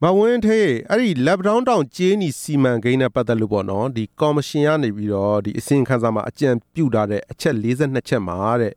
မဝင်းထေးအဲ့ဒီလက်ဗရောင်းတောင်ကျေးနီစီမံကိန်းနဲ့ပတ်သက်လို့ပေါ့နော်ဒီကော်မရှင်ကနေပြီးတော့ဒီအစီရင်ခံစာမှာအကြံပြုထားတဲ့အချက်42ချက်မှာတဲ့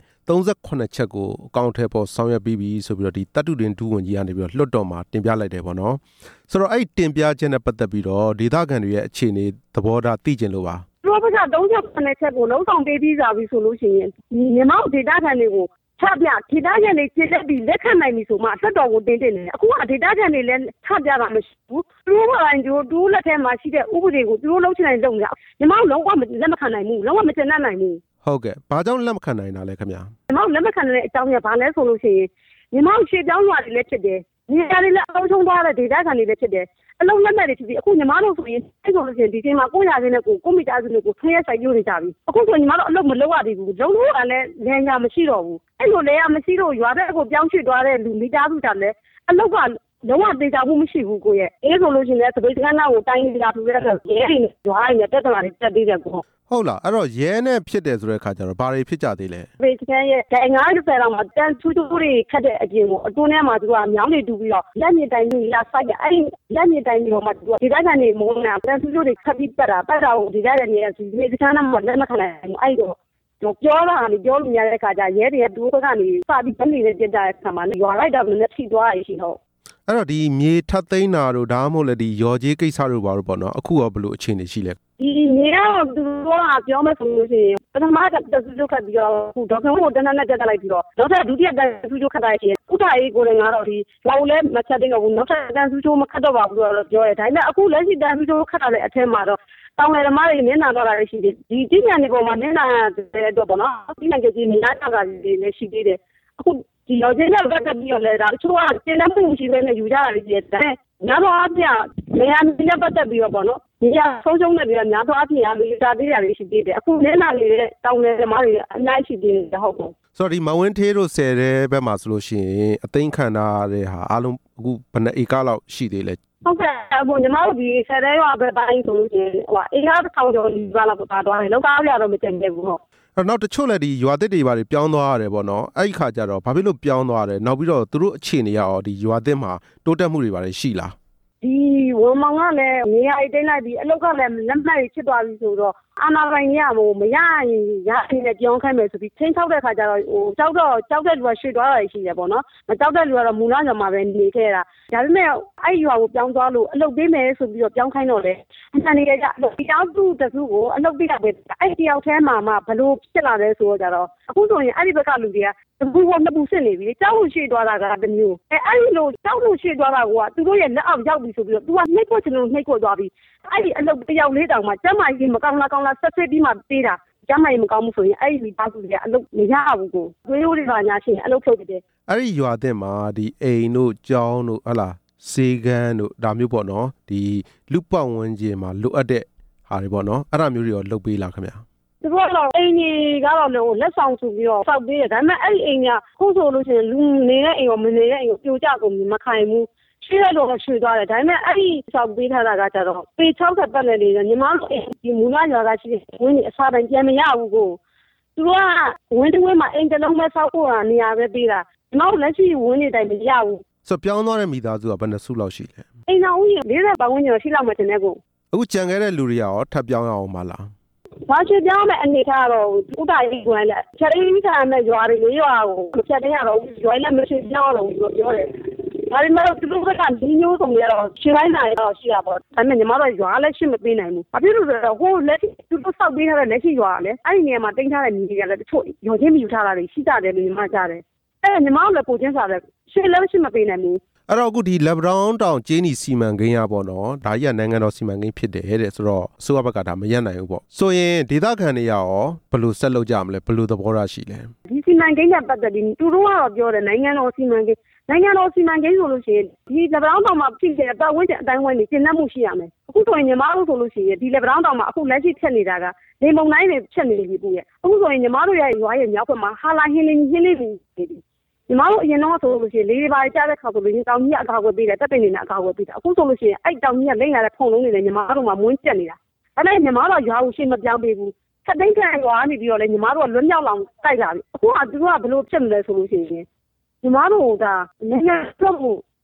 38ချက်ကိုအကောင့်ထဲပေါ်ဆောင်ရွက်ပြီးပြီဆိုပြီးတော့ဒီတတုတွင်ဒူးဝန်ကြီးကနေပြီးတော့လွှတ်တော်မှာတင်ပြလိုက်တယ်ပေါ့နော်ဆိုတော့အဲ့ဒီတင်ပြချက်နဲ့ပတ်သက်ပြီးတော့ဒေသခံတွေရဲ့အခြေအနေသဘောထားသိကျင်လို့ပါတို့ဘက်က38ချက်ကိုလုံးဆောင်ပေးပြီးကြပြီဆိုလို့ရှိရင်မြန်မာဒေသခံတွေကိုချပြဒေသခံတွေပြည်သက်ပြီးလက်ခံနိုင်ပြီဆိုမှဆက်တော်ကိုတင်တယ်အခုကဒေသခံတွေလည်းချပြတာမရှိဘူးသူတို့ကလည်းတူလက်ထဲမှာရှိတဲ့ဥပဒေကိုသူတို့လုံးချင်တိုင်းလုပ်ကြမြန်မာလုံးဝလက်မခံနိုင်ဘူးလုံးဝမတင်နိုင်ဘူးဟုတ်ကဲ့ဘာကြောင့်လက်မခံနိုင်တာလဲခင်ဗျာမြန်မာလက်မခံတဲ့အကြောင်းကဘာလဲဆိုလို့ရှိရင်မြန်မာရှေ့ပြောင်းရွာတွေလည်းဖြစ်တယ်နေရာတွေလည်းအလုံးချုံသွားတဲ့ဒေသခံတွေလည်းဖြစ်တယ်အလုံးလက်မဲ့တွေဖြစ်ပြီးအခုညီမတို့ဆိုရင်အဲ့ဆိုလို့ရှိရင်ဒီချိန်မှာကိုရရင်းနဲ့ကိုမိသားစုတွေကိုဆွေးရဆိုင်ပြိုးနေကြပြီအခုဆိုညီမတို့အလုပ်မလုပ်ရသေးဘူးလုံးလို့ကလည်းလမ်းညာမရှိတော့ဘူးအဲ့လိုလည်းမရှိတော့ရွာတဲ့ကိုပြောင်းရွှေ့သွားတဲ့လူမိသားစုတွေလည်းအလုပ်ကလုံးဝသေးချာမှုမရှိဘူးကိုရဲ့အေးဆိုလို့ရှိရင်လည်းသပိတ်ကန်းနာကိုတိုင်းနေတာပြတဲ့ဆိုရဲတွေရွာတွေနဲ့တက်တာတွေတက်သေးတယ်ကိုဟုတ်လားအဲ့တော့ရဲနဲ့ဖြစ်တယ်ဆိုတဲ့ခါကျတော့ဘာတွေဖြစ်ကြသေးလဲဘေးစကန်ရဲ့ဒိုင်90လောက်မှာတန်ထူးထူးတွေခတ်တဲ့အပြင်ကိုအတွင်းထဲမှာသူကမြောင်းတွေတူပြီးတော့လက်မြေတိုင်းတွေလာဆိုင်အဲ့ဒီလက်မြေတိုင်းတွေမှာသူကဒေသခံတွေမုန်းနေတာတန်ထူးထူးတွေခတ်ပြီးပတ်တာကိုဒေသခံတွေကဘေးစကန်မှာလက်မခံနိုင်ဘူးအဲ့တော့ပြောတာကနေပြောလို့ရတဲ့အခါကျရဲတွေကသူတို့ကနေစပြီးဗနေတဲ့ပြတဲ့အခါမှာရွာလိုက်တာလည်းထိသွားရရှိတော့အဲ့တော့ဒီမြေထပ်သိမ်းတာတို့ဒါမှမဟုတ်လည်းဒီရော်ကြီးကိစ္စတို့ဘာလို့ပေါ့နော်အခုရောဘယ်လိုအခြေအနေရှိလဲဒီမြေတော့သူတို့ကပြောမယ်ဆိုလို့ရှိရင်ပထမကတဆူခတ်ပြီးတော့ခုဒေါက်တာကိုတန်းတန်းနဲ့တက်လိုက်ပြီးတော့နောက်ထပ်ဒုတိယတန်းဆူခတ်လိုက်ရင်ဥထာရေးကိုလည်းငါတော့ဒီလောက်လည်းမချက်တင်တော့ဘူးနောက်ထပ်တန်းဆူမခတ်တော့ပါဘူးတော့ပြောရဲဒါပေမဲ့အခုလက်ရှိတန်းဆူခတ်တာလည်းအထက်မှာတော့တောင်လေဓမ္မတွေနင်းနာတော့တာရှိတယ်ဒီတိညာနေပေါ်မှာနင်းနာတဲ့အတွက်ပေါ့နော်တိညာကြီးနေနာတာလည်းရှိသေးတယ်အခုဒီရောချင်းရောက်တက်ပြီးတော့လဲဒါချိုးကတင်တဲ့မှုရှိပဲနဲ့ယူကြတာလေးတွေတဲ့များတော့အပြနေရာမြင့်ပတ်သက်ပြီးတော့ပေါ့နော်ဒီကဆုံးရှုံးနေပြီးတော့များတော့အပြရမီတာသေးရတယ်ရှိသေးတယ်အခုနင်းနာလေးတဲ့တောင်လေဓမ္မတွေအများကြီးရှိသေးတယ်ဟုတ်ကောဆိုတော့ဒီမဝင်းထေးတို့ဆယ်တဲ့ဘက်မှာဆိုလို့ရှိရင်အသိခံထားတဲ့ဟာအားလုံးအခုဘယ်နှဧကလောက်ရှိသေးလဲဟုတ်ကဲ့အခုညီမတို့ဒီဆယ်တဲ့ရွာဘက်ပိုင်းဆိုလို့ရှိရင်ဟိုအေးကားတစ်ထောင်ကျော်ဒီဘက်လောက်ပါသွားတယ်လောက်ကားရတော့မတင်ခဲ့ဘူးဟုတ်နောက်တချို့လည်းဒီရွာသစ်တွေပါပြောင်းသွားရတယ်ပေါ့နော်အဲ့ဒီခါကျတော့ဘာဖြစ်လို့ပြောင်းသွားတယ်နောက်ပြီးတော့သူတို့အခြေအနေရောဒီရွာသစ်မှာတိုးတက်မှုတွေပါရှိလားဒီဝန်မောင်ကလည်းနေရာအိတ်တိုင်းလိုက်ပြီးအလောက်ကလည်းလက်မှတ်ဖြစ်သွားပြီဆိုတော့အာနာပိုင်ကြီးကမရရင်ရရင်လည်းပြောင်းခိုင်းမယ်ဆိုပြီးချင်းချောက်တဲ့ခါကျတော့ဟိုကြောက်တဲ့လူကရွှေ့သွားတာရှိတယ်ပေါ့နော်မကြောက်တဲ့လူကတော့မူလညမှာပဲနေခဲ့တာဒါပေမဲ့အဲ့ရွာကိုပြောင်းသွားလို့အလုပ်ပေးမယ်ဆိုပြီးတော့ပြောင်းခိုင်းတော့လေအမှန်တကယ်ကအလုပ်ပြောင်းသူတစုကိုအလုပ်ပေးတာပဲအဲ့တယောက်တည်းမှာဘလို့ဖြစ်လာလဲဆိုတော့ကြတော့အခုဆိုရင်အဲ့ဒီဘက်ကလူတွေကဘူးဘောနှစ်ပူစစ်နေပြီကြောက်လို့ရွှေ့သွားတာကတမျိုးအဲ့ဒီလိုကြောက်လို့ရွှေ့သွားတာကသူတို့ရဲ့လက်အောက်ရောက်ပြီဆိုပြီးတော့ तू ကနှိပ်ဖို့ချင်လို့နှိပ်ဖို့သွားပြီအဲ့ဒီအလုပ်တယောက်လေးတောင်မှကျမကြီးမကောင်းလားဆက်ပြီးမှပေးတာကျမကြီးမကောင်းဘူးဆိုရင်အဲ့ဒီပါစုတွေကအလုပ်မရဘူးကိုသွေးရိုးတွေပါညာရှင်အလုပ်ထုတ်တယ်အဲ့ဒီရွာသစ်မှာဒီအိမ်တို့ကျောင်းတို့ဟလာစေကန်းတို့ဒါမျိုးပေါ့နော်ဒီလူပတ်ဝန်းကျင်မှာလိုအပ်တဲ့ဟာတွေပေါ့နော်အဲ့ဒါမျိုးတွေရောလုပ်ပေးလားခင်ဗျာသူတို့ကတော့အိမ်ကြီးကတော့လည်းလက်ဆောင်ဆိုပြီးတော့စောက်ပေးတယ်ဒါပေမဲ့အဲ့ဒီအိမ်ကခုဆိုလို့ရှိရင်လူနေတဲ့အိမ်ရောမနေတဲ့အိမ်ကိုပြိုကျကုန်ပြီးမခိုင်ဘူးရွှေ့ရတော့ရွှေ့သွားတယ်ဒါပေမဲ့အဲ့ဒီစောက်ပေးထားတာကကြတော့ပေ60ပတ်နဲ့နေတယ်ညီမတို့ဒီမူလရွာကရှိတဲ့ဝင်းကြီးအစားတိုင်းပြန်မရဘူးကိုသူကဝင်းတစ်ဝင်းမှာအိမ်တစ်လုံးပဲစောက်ဖို့နေရာပဲပေးတာညီမတို့လက်ရှိဝင်းနေတိုင်းမရဘူးဆိုပြောင်းသွားတဲ့မိသားစုကဘယ်နှစုလောက်ရှိလဲအိမ်တော်ဦးကြီး40ပတ်ဝန်းကျင်ရှိလောက်မှတင်တဲ့ကိုအခုကြံခဲ့တဲ့လူတွေရောထပ်ပြောင်းရအောင်မလားဘာချပြောင်းမဲ့အနေထားတော့ဥဒ္ဒါရီကွန်းလက်ချက်ရင်းခံမဲ့ရွာတွေရွာကိုချက်တင်ရတော့ရွာလည်းမရှိပြောင်းတော့ဘူးပြောတယ်ဒါပေမဲ့သူတို့ကဒီမျိုးဆိုရင်တော့ရှင်းလိုက်နိုင်တော့ရှိတာပေါ့ဒါပေမဲ့ညီမတို့ရွာလည်းရှင်းမပေးနိုင်ဘူးဘာဖြစ်လို့လဲဆိုတော့ဟိုလက်ရှိသူတို့စောက်ပေးထားတဲ့လက်ရှိရွာလည်းအဲ့ဒီနေရာမှာတင်ထားတဲ့ညီတွေကလည်းတချို့ရောချင်းမယူထားတာတွေရှိကြတယ်လို့ညီမကြားတယ်အဲ့ညီမတို့လည်းပုံချင်းစားတယ်ရှင်းလည်းရှင်းမပေးနိုင်ဘူးအဲ့တော့အခုဒီလက်ဗရောင်းတောင်ကျေးနီစီမံကိန်းရပေါ့နော်ဒါကြီးကနိုင်ငံတော်စီမံကိန်းဖြစ်တယ်တဲ့ဆိုတော့အစိုးရဘက်ကဒါမရပ်နိုင်ဘူးပေါ့ဆိုရင်ဒေသခံတွေရောဘယ်လိုဆက်လုပ်ကြမလဲဘယ်လိုသဘောထားရှိလဲဒီစီမံကိန်းကပတ်သက်ပြီးသူတို့ကတော့ပြောတယ်နိုင်ငံတော်စီမံကိန်းဆိုလို့ရှိရင်ဒီလက်ဗရောင်းတောင်မှာဖြစ်တဲ့ပတ်ဝန်းကျင်အတိုင်းဝိုင်းတွေကျင့်တတ်မှုရှိရမယ်အခုဆိုရင်ညီမတို့ဆိုလို့ရှိရင်ဒီလက်ဗရောင်းတောင်မှာအခုလက်ရှိဖြစ်နေတာကလေမုန်တိုင်းတွေဖြစ်နေပြီရဲ့အခုဆိုရင်ညီမတို့ရဲ့ရွာရဲ့မြောက်ဘက်မှာဟာလာဟင်းလေးနေပြီညီမတို့အရင်တော့ဆိုလို့ရှိရင်လေးတွေပါကြားတဲ့ခါဆိုလို့ရင်တောင်ကြီးအကာအကွယ်ပေးတယ်တက်ပင်နေနဲ့အကာအကွယ်ပေးတယ်အခုဆိုလို့ရှိရင်အဲ့တောင်ကြီးကလိမ့်လာတဲ့ဖုံလုံးတွေနဲ့ညီမတို့မှာမွန်းကျက်နေတာအဲ့ဒါညီမတို့ရွာကိုရှင်းမပြောင်းပေးဘူးခက်သိန်းခံရွာနေပြီးတော့လေညီမတို့ကလွတ်မြောက်လောင်တိုက်လာပြီအခုကသူကဘယ်လိုဖြစ်မလဲဆိုလို့ရှိရင်ညီမတို့ကနိုင်ငံ့အတွက်ကို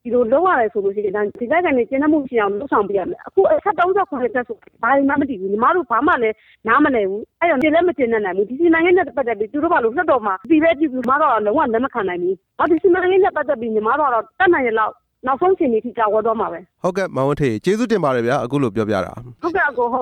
ဒီလိုလုံးရတယ်ဆိုလို့ရှိရင်ဒီတိုင်းကနေကျင်းမှုရှိအောင်လုပ်ဆောင်ပြရမယ်အခုအဆက်39တက်ဆိုဘာမှမတည်ဘူးညီမတို့ဘာမှလည်းနားမလဲဘူးအဲ့တော့ဒီလည်းမတင်နိုင်ဘူးဒီစီမံကိန်းနဲ့ပတ်သက်ပြီးသူတို့ဘာလို့လွှတ်တော်မှာပြည်ပဲပြည်သူမတော့လုံးဝလက်မခံနိုင်ဘူးဒီစီမံကိန်းနဲ့ပတ်သက်ပြီးညီမတို့တော့တတ်နိုင်ရလောက်နောက်ဆုံးချိန်ထိကြောက်ဝဲတော့မှာပဲဟုတ်ကဲ့မောင်ဝင်းထေကျေးဇူးတင်ပါတယ်ဗျာအခုလိုပြောပြတာဟုတ်ကဲ့အကို